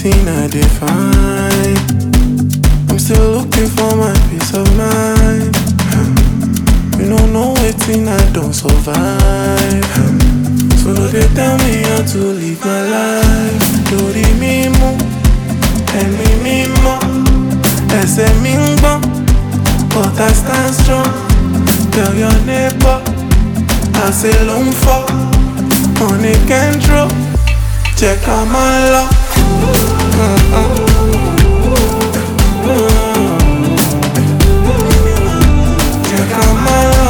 waiting I define. I'm still looking for my peace of mind. You don't know waiting I don't survive. So they tell me how to live my life. Lórí mímú, ẹ̀mí mímọ́, ẹsẹ̀ mi ń gbọ́n, but I stand strong. Tell your neighbor, I say ló ń fọ́, money can draw. Jẹ́ ká máa lọ. Jẹ́ ká máa lọ.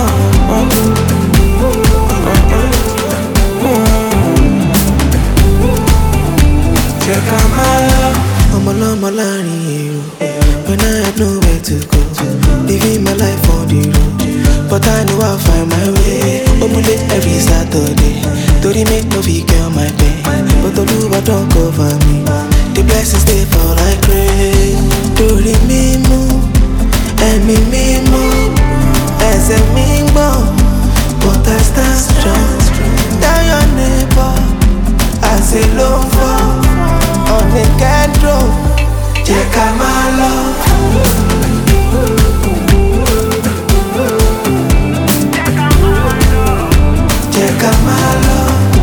Jẹ́ ká máa lọ. Ọmọ láàrin èrò, when I have nowhere to go, living my life on the road, but I know I'll find my way. Omule every Saturday, torí make no fit cure my pain, but Olúwa don't cover me. The blessings they fall like rain. Lórí mímú, ẹ̀mí mímọ́, ẹsẹ̀ mi ń gbọ́n, but I stand strong. Tell your neighbor, I say ló ń fọ́, ọ̀nì kẹ́dùn, jẹ́ ká máa lọ. Jẹ́ ká máa lọ.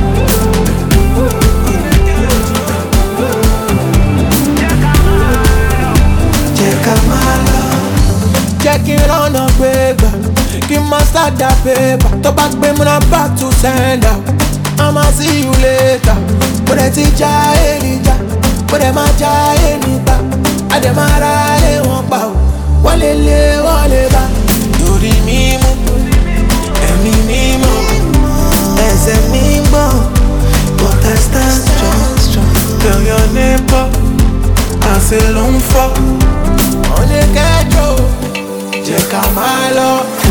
Jẹ́ ká máa lọ. Jẹ́ kí n rọ́nà gbé gbà, kí n má sádà pépà. Tó bá gbé múná back to send out, I'ma see you later. Mo dẹ̀ ti já èrìjà, mo dẹ̀ máa já ènìgbà. Adẹ̀ máa ra lé wọn pa o, wọ́n lè lé wọ́n lè bá. Lórí mímú, ẹ̀mí mímọ́, Ẹsẹ̀ mi ń gbọ́n, but I stand strong. tell your neighbor, I say ló ń fọ́, Ọ̀nì kẹ́jọ́, jẹ́ ká máa lọ.